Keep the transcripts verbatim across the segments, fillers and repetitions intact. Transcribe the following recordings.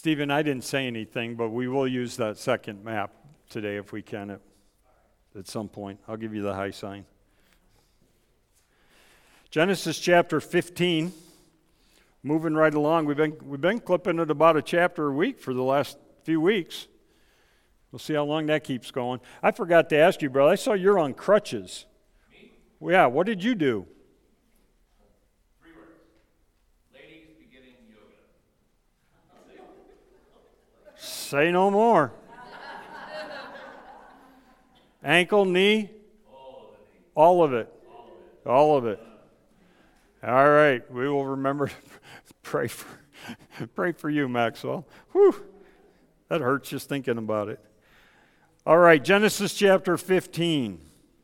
Stephen, I didn't say anything, but we will use that second map today if we can at, at some point. I'll give you the high sign. Genesis chapter fifteen. Moving right along. We've been we've been clipping it about a chapter a week for the last few weeks. We'll see how long that keeps going. I forgot to ask you, brother. I saw you're on crutches. Me? Well, yeah, what did you do? Three words. Ladies beginning yoga. Say no more. Ankle, knee? All of the knee. All of it. All of it. All right. We will remember to pray for pray for you, Maxwell. Whew. That hurts just thinking about it. All right, Genesis chapter fifteen.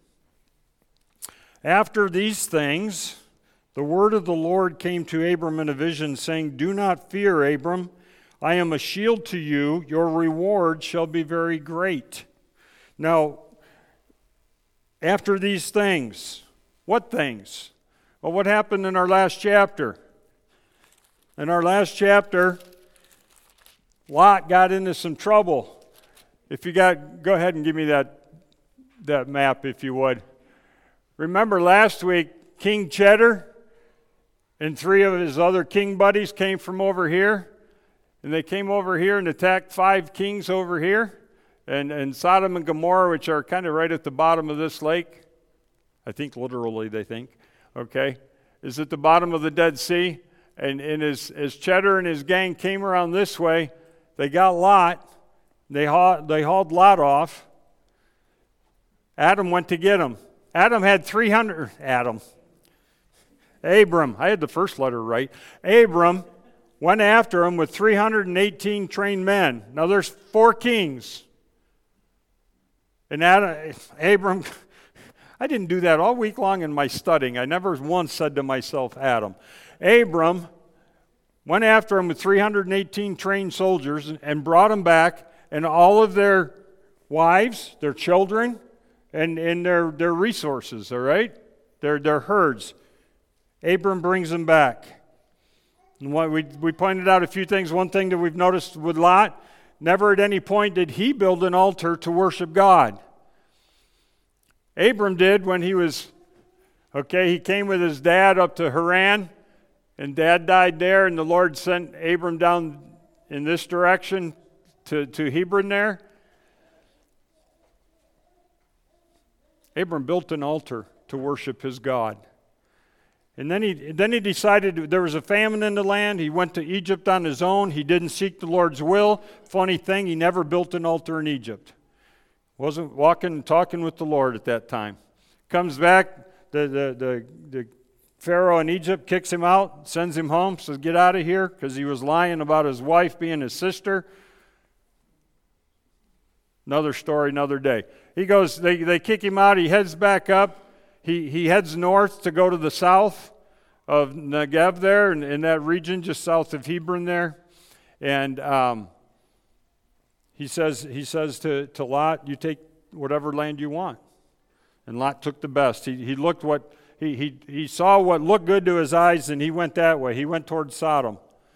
After these things, the word of the Lord came to Abram in a vision, saying, "Do not fear, Abram. I am a shield to you. Your reward shall be very great." Now, after these things, what things? Well, what happened in our last chapter? In our last chapter, Lot got into some trouble. If you got, go ahead and give me that, that map, if you would. Remember last week, King Cheddar and three of his other king buddies came from over here, and they came over here and attacked five kings over here, and, and Sodom and Gomorrah, which are kind of right at the bottom of this lake. I think literally they think, okay, is at the bottom of the Dead Sea. And, and as, as Cheddar and his gang came around this way, they got Lot. They hauled, they hauled Lot off. Adam went to get him. Adam had three hundred, Adam. Abram, I had the first letter right. Abram went after him with three hundred eighteen trained men. Now there's four kings. And Adam, Abram, I didn't do that all week long in my studying. I never once said to myself, Adam. Abram went after him with three hundred eighteen trained soldiers and brought them back, and all of their wives, their children, and, and their, their resources, all right? Their, their herds. Abram brings them back. And what we, we pointed out a few things. One thing that we've noticed with Lot, never at any point did he build an altar to worship God. Abram did when he was, okay, he came with his dad up to Haran, and Dad died there, and the Lord sent Abram down in this direction to, to Hebron there. Abram built an altar to worship his God. And then he, then he decided there was a famine in the land. He went to Egypt on his own. He didn't seek the Lord's will. Funny thing, he never built an altar in Egypt. Wasn't walking and talking with the Lord at that time. Comes back, the, the, the, the Pharaoh in Egypt kicks him out, sends him home, says, get out of here, because he was lying about his wife being his sister. Another story, another day. He goes, they, they kick him out, he heads back up. He, he heads north to go to the south of Negev there, in, in that region just south of Hebron there. And um, he says he says to, to Lot, you take whatever land you want. And Lot took the best. He, he looked what... He, he, he saw what looked good to his eyes, and he went that way. He went towards Sodom.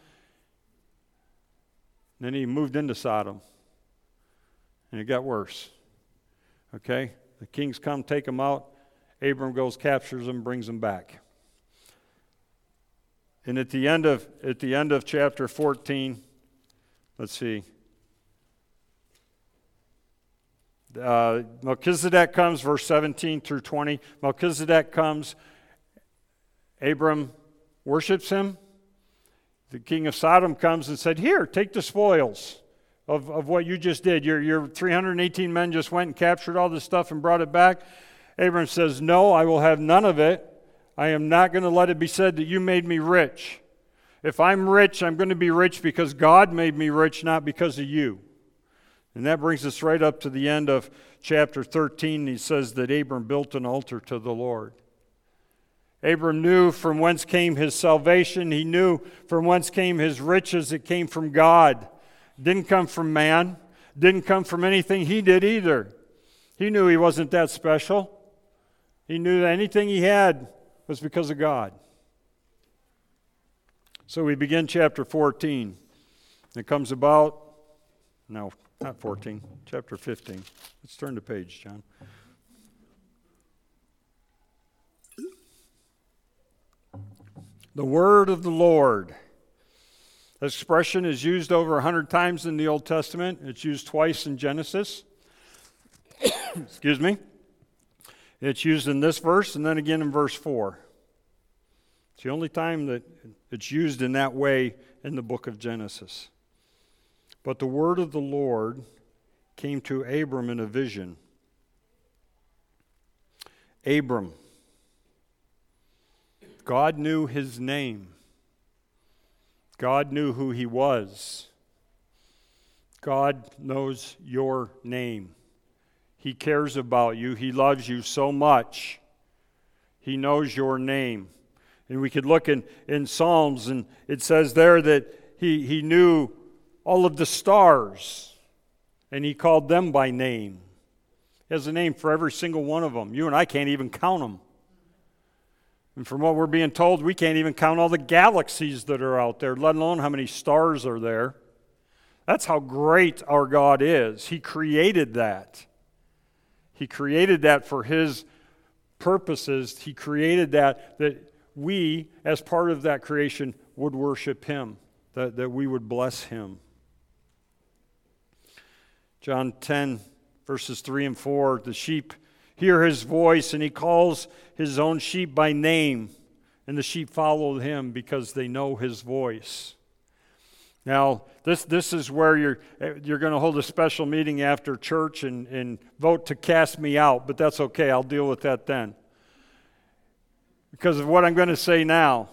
Then he moved into Sodom. And it got worse. Okay? The kings come, take him out. Abram goes, captures him, brings him back. And at the end of at the end of chapter fourteen, let's see. Uh, Melchizedek comes, verse seventeen through twenty. Melchizedek comes. Abram worships him. The king of Sodom comes and said, here, take the spoils of, of what you just did. Your, your three hundred eighteen men just went and captured all this stuff and brought it back. Abram says, no, I will have none of it. I am not going to let it be said that you made me rich. If I'm rich, I'm going to be rich because God made me rich, not because of you. And that brings us right up to the end of chapter thirteen. He says that Abram built an altar to the Lord. Abram knew from whence came his salvation. He knew from whence came his riches. It came from God. It didn't come from man. It didn't come from anything he did either. He knew he wasn't that special. He knew that anything he had was because of God. So we begin chapter fourteen. It comes about, no, not fourteen, chapter fifteen. Let's turn the page, John. The word of the Lord. This expression is used over a hundred times in the Old Testament. It's used twice in Genesis. Excuse me. It's used in this verse and then again in verse four. It's the only time that it's used in that way in the book of Genesis. But the word of the Lord came to Abram in a vision. Abram. God knew his name. God knew who he was. God knows your name. He cares about you. He loves you so much. He knows your name. And we could look in, in Psalms, and it says there that he, he knew all of the stars, and he called them by name. He has a name for every single one of them. You and I can't even count them. And from what we're being told, we can't even count all the galaxies that are out there, let alone how many stars are there. That's how great our God is. He created that. He created that for his purposes. He created that that we, as part of that creation, would worship him, that, that we would bless him. John ten, verses three and four, the sheep hear his voice, and he calls his own sheep by name, and the sheep follow him because they know his voice. Now, this this is where you're you're going to hold a special meeting after church and, and vote to cast me out, but that's okay. I'll deal with that then. Because of what I'm going to say now.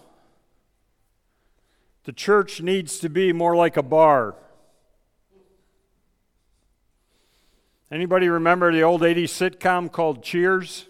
The church needs to be more like a bar. Anybody remember the old eighties sitcom called Cheers?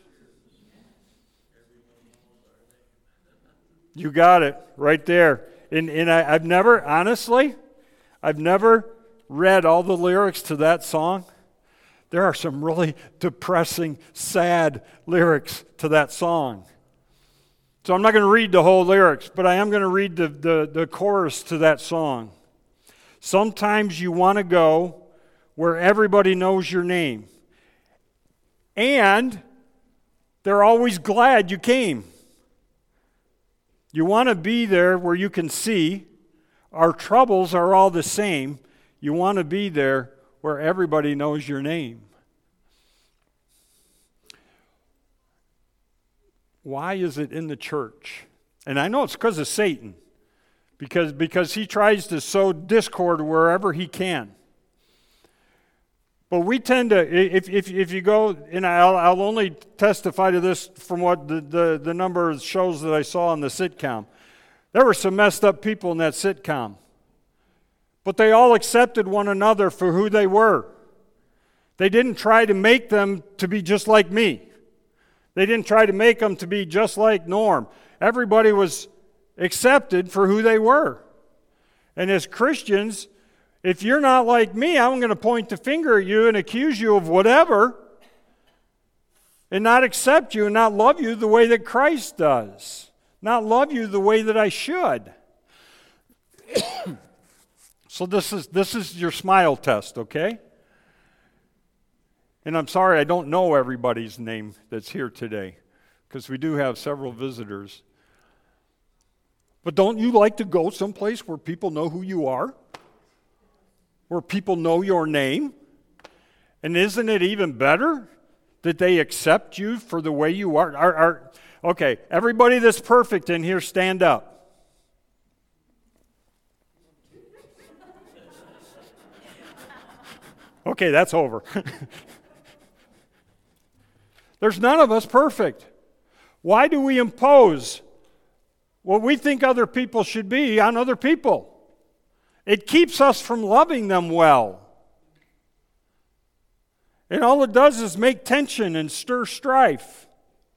You got it, right there. And, and I, I've never, honestly, I've never read all the lyrics to that song. There are some really depressing, sad lyrics to that song. So I'm not going to read the whole lyrics, but I am going to read the, the, the chorus to that song. Sometimes you want to go where everybody knows your name. And they're always glad you came. You want to be there where you can see our troubles are all the same. You want to be there where everybody knows your name. Why is it in the church? And I know it's because of Satan. Because, because he tries to sow discord wherever he can. But we tend to, if if, if you go, and I'll, I'll only testify to this from what the, the, the number of shows that I saw on the sitcom. There were some messed up people in that sitcom. But they all accepted one another for who they were. They didn't try to make them to be just like me. They didn't try to make them to be just like Norm. Everybody was accepted for who they were. And as Christians, if you're not like me, I'm going to point the finger at you and accuse you of whatever and not accept you and not love you the way that Christ does. Not love you the way that I should. So this is this is your smile test, okay? And I'm sorry I don't know everybody's name that's here today because we do have several visitors. But don't you like to go someplace where people know who you are? Where people know your name? And isn't it even better that they accept you for the way you are? are, are okay, everybody that's perfect in here, stand up. Okay, that's over. There's none of us perfect. Why do we impose what we think other people should be on other people? It keeps us from loving them well. And all it does is make tension and stir strife.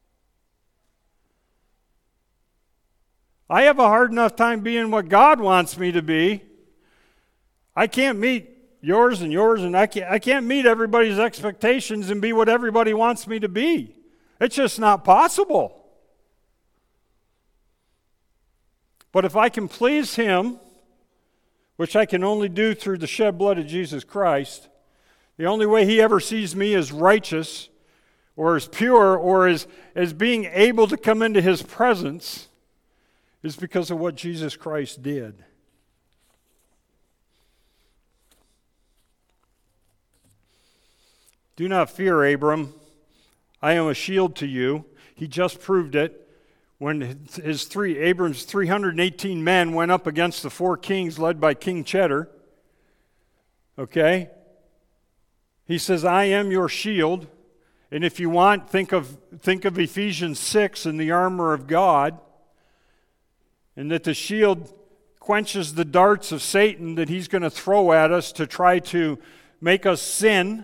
I have a hard enough time being what God wants me to be. I can't meet yours and yours, and I can't, I can't meet everybody's expectations and be what everybody wants me to be. It's just not possible. But if I can please Him which I can only do through the shed blood of Jesus Christ. The only way he ever sees me as righteous or as pure or as, as being able to come into his presence is because of what Jesus Christ did. Do not fear, Abram. I am a shield to you. He just proved it when his three Abram's three hundred eighteen men went up against the four kings led by King Cheddar. Okay? He says, I am your shield. And if you want, think of think of Ephesians six and the armor of God. And that the shield quenches the darts of Satan that he's going to throw at us to try to make us sin.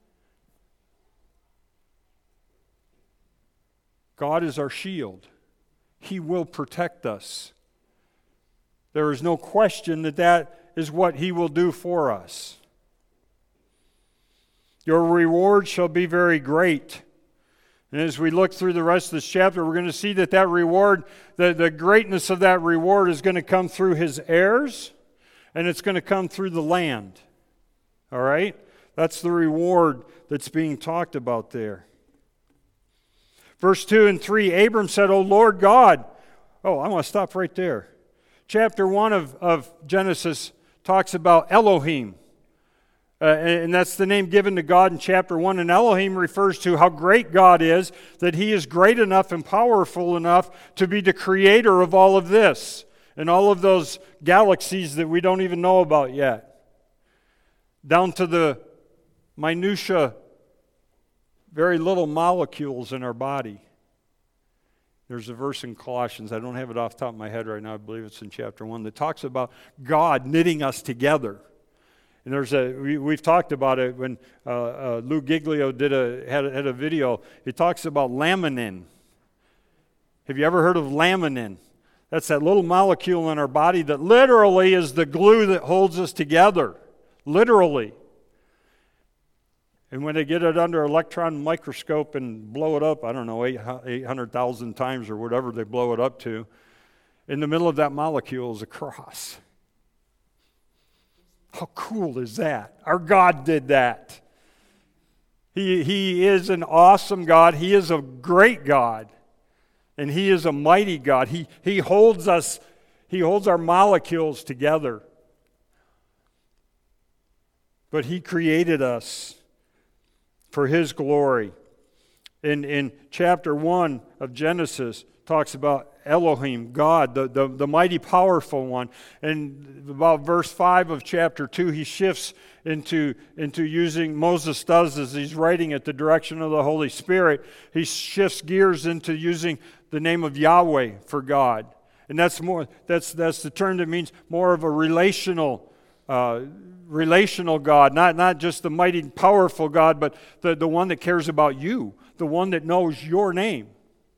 God is our shield. He will protect us. There is no question that that is what he will do for us. Your reward shall be very great. And as we look through the rest of this chapter, we're going to see that that reward, the, the greatness of that reward is going to come through his heirs, and it's going to come through the land. All right? That's the reward that's being talked about there. Verse two and three, Abram said, O Lord God. Oh, I want to stop right there. Chapter one of, of Genesis talks about Elohim. Uh, and that's the name given to God in chapter one. And Elohim refers to how great God is, that he is great enough and powerful enough to be the creator of all of this and all of those galaxies that we don't even know about yet. Down to the minutia, very little molecules in our body. There's a verse in Colossians, I don't have it off the top of my head right now, I believe it's in chapter one, that talks about God knitting us together. And there's a we, we've talked about it when uh, uh, Lou Giglio did a had, a had a video. He talks about laminin. Have you ever heard of laminin? That's that little molecule in our body that literally is the glue that holds us together. Literally. And when they get it under electron microscope and blow it up, I don't know, eight hundred thousand times or whatever they blow it up to, in the middle of that molecule is a cross. How cool is that? Our God did that. He, he is an awesome God. He is a great God. And he is a mighty God. He, he holds us, he holds our molecules together. But he created us for his glory. In, in chapter one of Genesis, talks about Elohim, God, the, the, the mighty powerful one. And about verse five of chapter two, he shifts into, into using, Moses does as he's writing at the direction of the Holy Spirit, he shifts gears into using the name of Yahweh for God. And that's more that's that's the term that means more of a relational uh, relational God, not, not just the mighty powerful God, but the, the one that cares about you, the one that knows your name.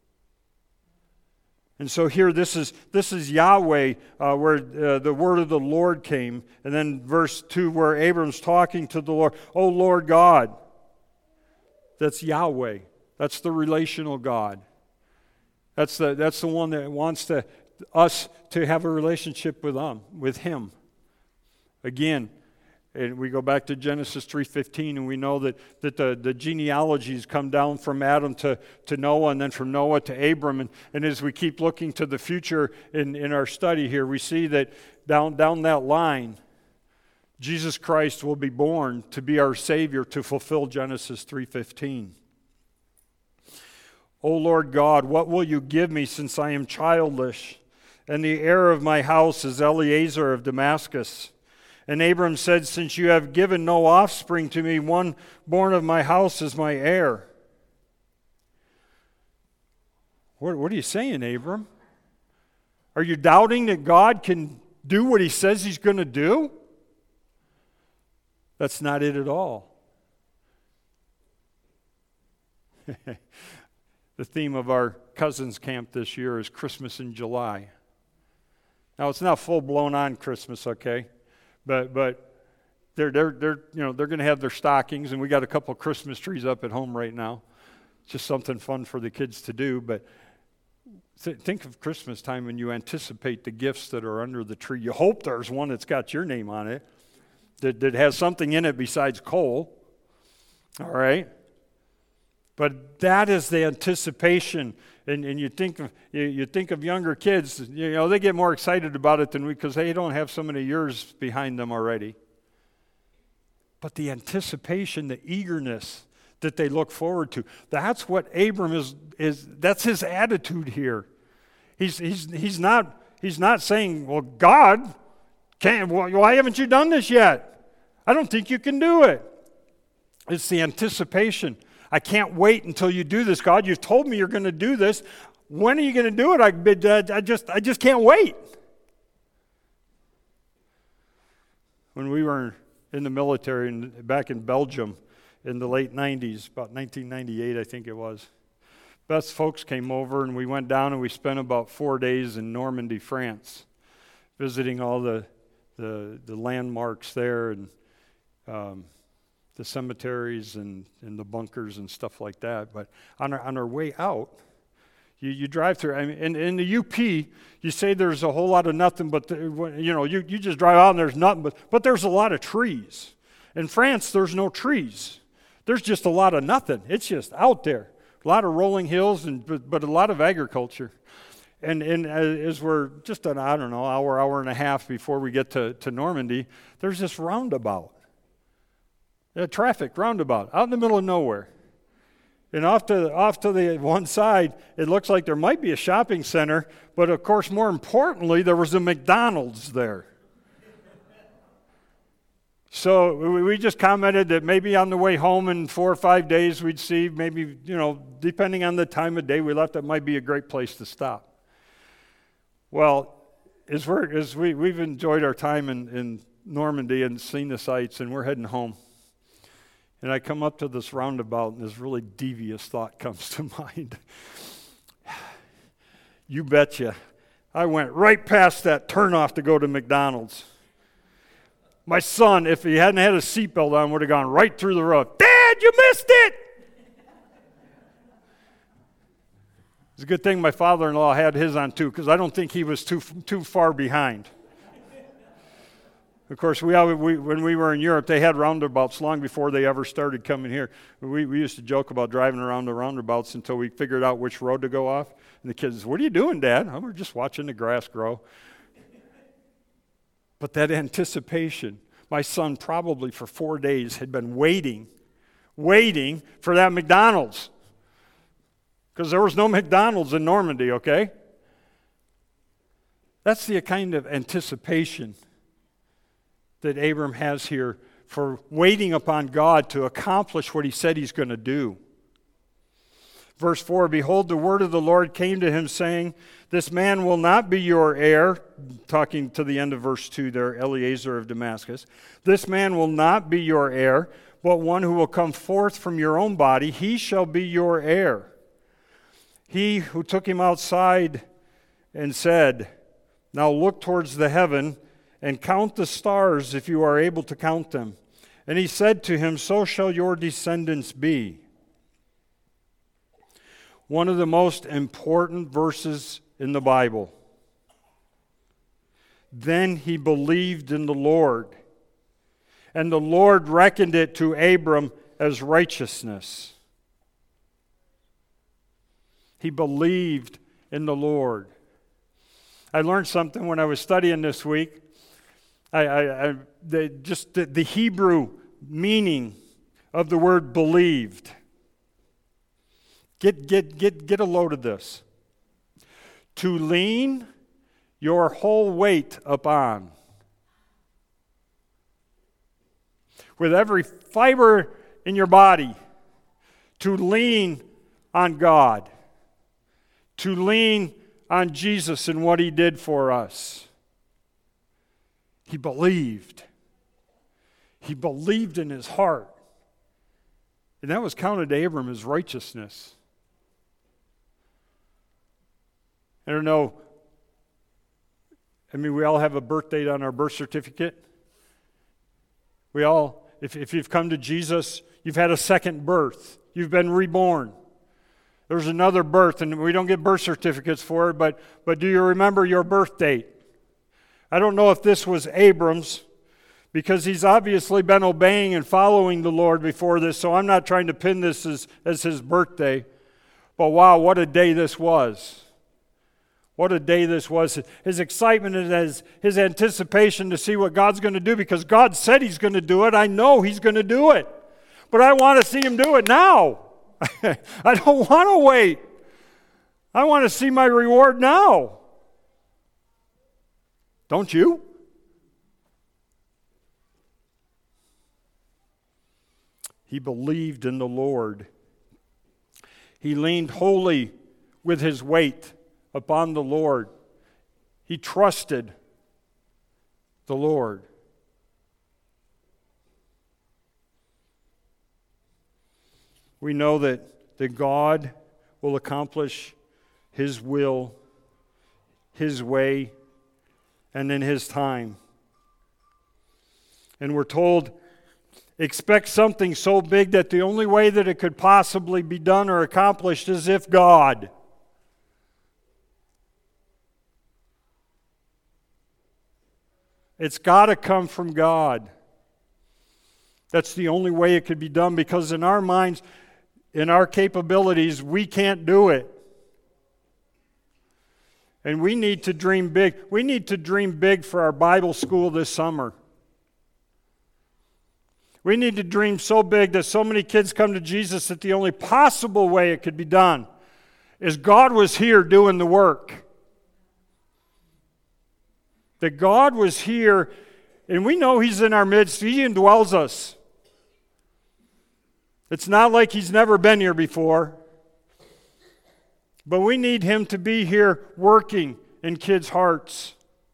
And so here, this is this is Yahweh, uh, where uh, the word of the Lord came. And then verse two, where Abram's talking to the Lord, "O Lord God." That's Yahweh. That's the relational God. That's the that's the one that wants to us to have a relationship with him, with Him. Again, and we go back to Genesis three fifteen, and we know that, that the, the genealogies come down from Adam to, to Noah, and then from Noah to Abram. And, and as we keep looking to the future in, in our study here, we see that down, down that line, Jesus Christ will be born to be our Savior, to fulfill Genesis three fifteen. O Lord God, what will you give me, since I am childless, and the heir of my house is Eliezer of Damascus? And Abram said, since you have given no offspring to me, one born of my house is my heir. What, what are you saying, Abram? Are you doubting that God can do what He says He's going to do? That's not it at all. The theme of our cousins camp this year is Christmas in July. Now, it's not full-blown on Christmas, okay? But but they're they're they're you know they're going to have their stockings, and we got a couple of Christmas trees up at home right now. It's just something fun for the kids to do. But th- think of Christmas time when you anticipate the gifts that are under the tree. You hope there's one that's got your name on it, that, that has something in it besides coal. All right? But that is the anticipation. And, and you think of you, you think of younger kids, you know, they get more excited about it than we because they don't have so many years behind them already. But the anticipation, the eagerness that they look forward to, that's what Abram is, is that's his attitude here. He's he's he's not he's not saying, well, God, can't, why haven't you done this yet? I don't think you can do it. It's the anticipation. I can't wait until you do this, God. You've told me you're going to do this. When are you going to do it? I, I just I just can't wait. When we were in the military in, back in Belgium in the late nineties, about nineteen ninety-eight, I think it was, Beth's folks came over and we went down and we spent about four days in Normandy, France, visiting all the the, the landmarks there and um, the cemeteries and, and the bunkers and stuff like that. But on our, on our way out, you, you drive through, I mean, in, in the U P, you say there's a whole lot of nothing, but, the, you know, you, you just drive out and there's nothing, but, but there's a lot of trees. In France, there's no trees. There's just a lot of nothing. It's just out there. A lot of rolling hills, and but, but a lot of agriculture. And, and as we're just an, I don't know, hour, hour and a half before we get to, to Normandy, there's this roundabout. A traffic roundabout out in the middle of nowhere. And off to, off to the one side, it looks like there might be a shopping center, but of course, more importantly, there was a McDonald's there. So we just commented that maybe on the way home in four or five days, we'd see maybe, you know, depending on the time of day we left, that might be a great place to stop. Well, as, we're, as we, we've enjoyed our time in, in Normandy and seen the sights, and we're heading home. And I come up to this roundabout, and this really devious thought comes to mind. You betcha. I went right past that turnoff to go to McDonald's. My son, if he hadn't had a seatbelt on, would have gone right through the road. Dad, you missed it! It's a good thing my father-in-law had his on too, because I don't think he was too too far behind. Of course, we, we when we were in Europe, they had roundabouts long before they ever started coming here. We, we used to joke about driving around the roundabouts until we figured out which road to go off. And the kids, what are you doing, Dad? Oh, we're just watching the grass grow. But that anticipation, my son probably for four days had been waiting, waiting for that McDonald's. Because there was no McDonald's in Normandy, okay? That's the kind of anticipation that Abram has here for waiting upon God to accomplish what he said he's going to do. Verse four, behold, the word of the Lord came to him, saying, this man will not be your heir, talking to the end of verse two there, Eliezer of Damascus. This man will not be your heir, but one who will come forth from your own body, he shall be your heir. He who took him outside and said, now look towards the heaven and count the stars if you are able to count them. And he said to him, so shall your descendants be. One of the most important verses in the Bible. Then he believed in the Lord, and the Lord reckoned it to Abram as righteousness. He believed in the Lord. I learned something when I was studying this week. I, I, I the, just the, the Hebrew meaning of the word believed. Get, get, get, get a load of this. To lean your whole weight upon. With every fiber in your body. To lean on God. To lean on Jesus and what he did for us. He believed. He believed in his heart. And that was counted to Abram as righteousness. I don't know. I mean, we all have a birth date on our birth certificate. We all, if, if you've come to Jesus, you've had a second birth. You've been reborn. There's another birth, and we don't get birth certificates for it, but, but do you remember your birth date? I don't know if this was Abram's, because he's obviously been obeying and following the Lord before this, so I'm not trying to pin this as, as his birthday. But wow, what a day this was. What a day this was. His excitement and his, his anticipation to see what God's going to do, because God said he's going to do it. I know he's going to do it. But I want to see him do it now. I don't want to wait. I want to see my reward now. Don't you? He believed in the Lord. He leaned wholly with his weight upon the Lord. He trusted the Lord. We know that, that God will accomplish his will, his way, and in his time. And we're told, expect something so big that the only way that it could possibly be done or accomplished is if God. It's got to come from God. That's the only way it could be done, because in our minds, in our capabilities, we can't do it. And we need to dream big. We need to dream big for our Bible school this summer. We need to dream so big that so many kids come to Jesus that the only possible way it could be done is God was here doing the work. That God was here, and we know he's in our midst. He indwells us. It's not like he's never been here before. But we need him to be here working in kids' hearts.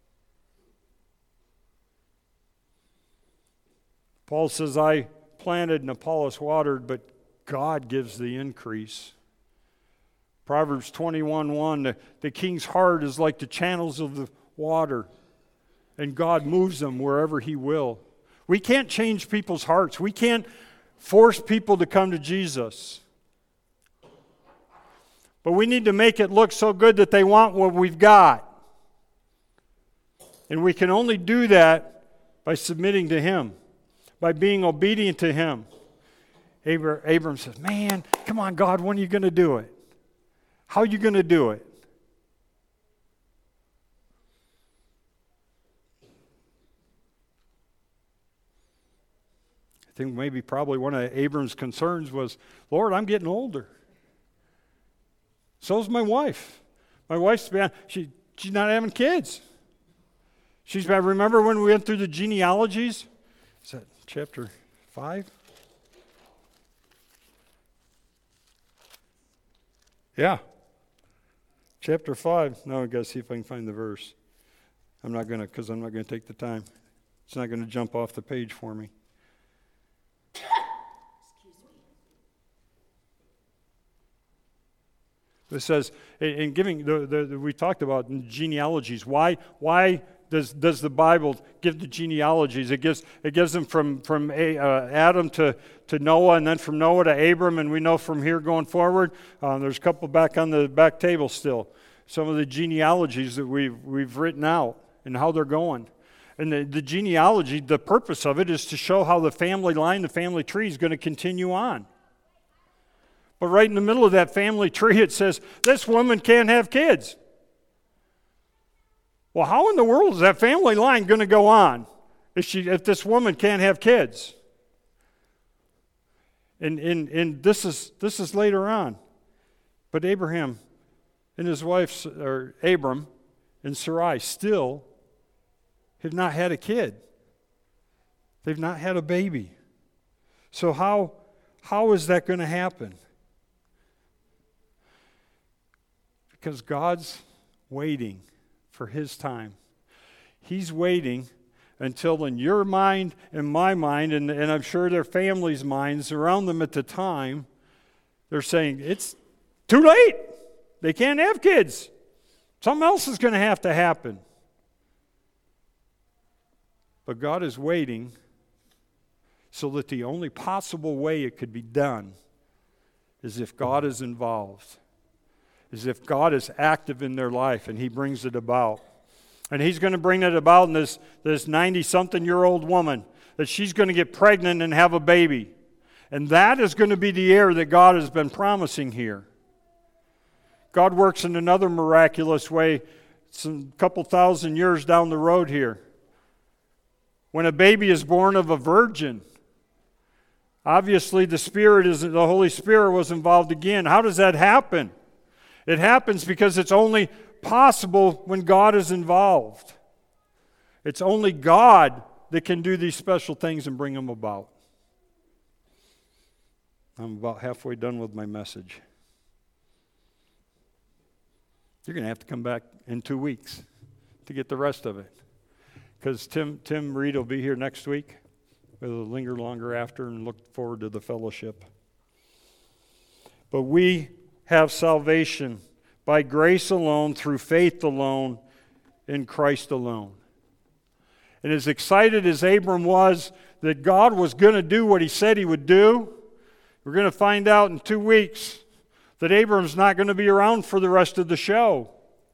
Paul says, I planted and Apollos watered, but God gives the increase. Proverbs twenty-one one, the, the king's heart is like the channels of the water, and God moves them wherever he will. We can't change people's hearts. We can't force people to come to Jesus. But we need to make it look so good that they want what we've got. And we can only do that by submitting to him, by being obedient to him. Abram, Abram says, man, come on, God, when are you going to do it? How are you going to do it? I think maybe probably one of Abram's concerns was, Lord, I'm getting older. So's my wife. My wife's been, she, she's not having kids. She's, I remember when we went through the genealogies? Is that chapter five? Yeah. Chapter five. Now I got to see if I can find the verse. I'm not going to, because I'm not going to take the time. It's not going to jump off the page for me. It says, in giving, the, the, the, we talked about genealogies. Why, why does, does the Bible give the genealogies? It gives, it gives them from, from a, uh, Adam to, to Noah, and then from Noah to Abram, and we know from here going forward. Uh, there's a couple back on the back table still. Some of the genealogies that we've, we've written out and how they're going. And the, the genealogy, the purpose of it is to show how the family line, the family tree is going to continue on. But right in the middle of that family tree, it says, this woman can't have kids. Well, how in the world is that family line going to go on if, she, if this woman can't have kids? And, and, and this is, this is later on. But Abraham and his wife, or Abram and Sarai, still have not had a kid. They've not had a baby. So how, how is that going to happen? Because God's waiting for his time. He's waiting until in your mind and my mind, and, and I'm sure their families' minds around them at the time, they're saying, it's too late. They can't have kids. Something else is going to have to happen. But God is waiting so that the only possible way it could be done is if God is involved. is if God is active in their life and he brings it about. And he's going to bring it about in this this ninety-something-year-old woman, that she's going to get pregnant and have a baby. And that is going to be the heir that God has been promising here. God works in another miraculous way some couple thousand years down the road here. When a baby is born of a virgin, obviously the Spirit is the Holy Spirit was involved again. How does that happen? It happens because it's only possible when God is involved. It's only God that can do these special things and bring them about. I'm about halfway done with my message. You're going to have to come back in two weeks to get the rest of it. Because Tim, Tim Reed will be here next week. We'll linger longer after and look forward to the fellowship. But we have salvation by grace alone, through faith alone, in Christ alone. And as excited as Abram was that God was going to do what he said he would do, we're going to find out in two weeks that Abram's not going to be around for the rest of the show.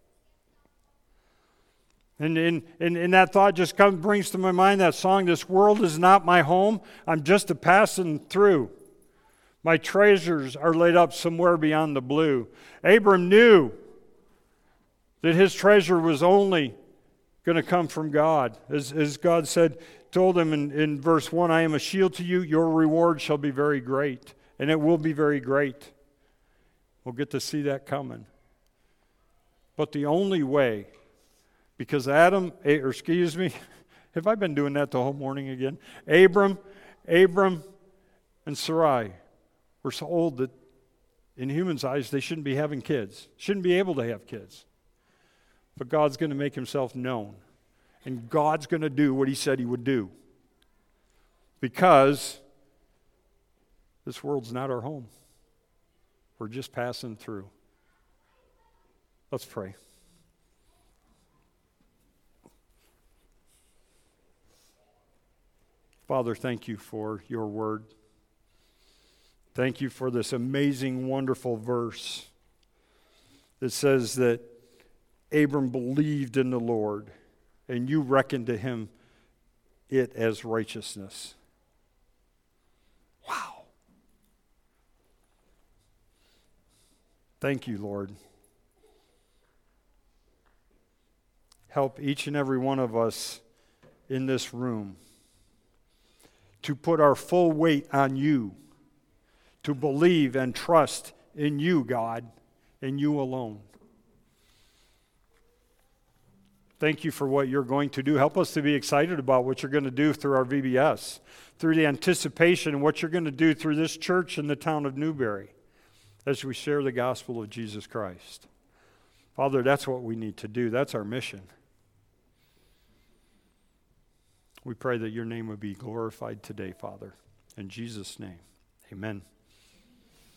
And, and, and, and that thought just comes, brings to my mind that song, "This world is not my home, I'm just a passing through. My treasures are laid up somewhere beyond the blue." Abram knew that his treasure was only going to come from God. As, as God said, told him in, in verse one, "I am a shield to you, your reward shall be very great." And it will be very great. We'll get to see that coming. But the only way, because Adam, or excuse me, have I been doing that the whole morning again? Abram, Abram, and Sarai were so old that in humans' eyes they shouldn't be having kids, shouldn't be able to have kids. But God's going to make himself known. And God's going to do what he said he would do. Because this world's not our home. We're just passing through. Let's pray. Father, thank you for your word. Thank you for this amazing, wonderful verse that says that Abram believed in the Lord, and you reckoned to him it as righteousness. Wow. Thank you, Lord. Help each and every one of us in this room to put our full weight on you, to believe and trust in you, God, and you alone. Thank you for what you're going to do. Help us to be excited about what you're going to do through our V B S, through the anticipation of what you're going to do through this church in the town of Newberry as we share the gospel of Jesus Christ. Father, that's what we need to do. That's our mission. We pray that your name would be glorified today, Father. In Jesus' name, amen.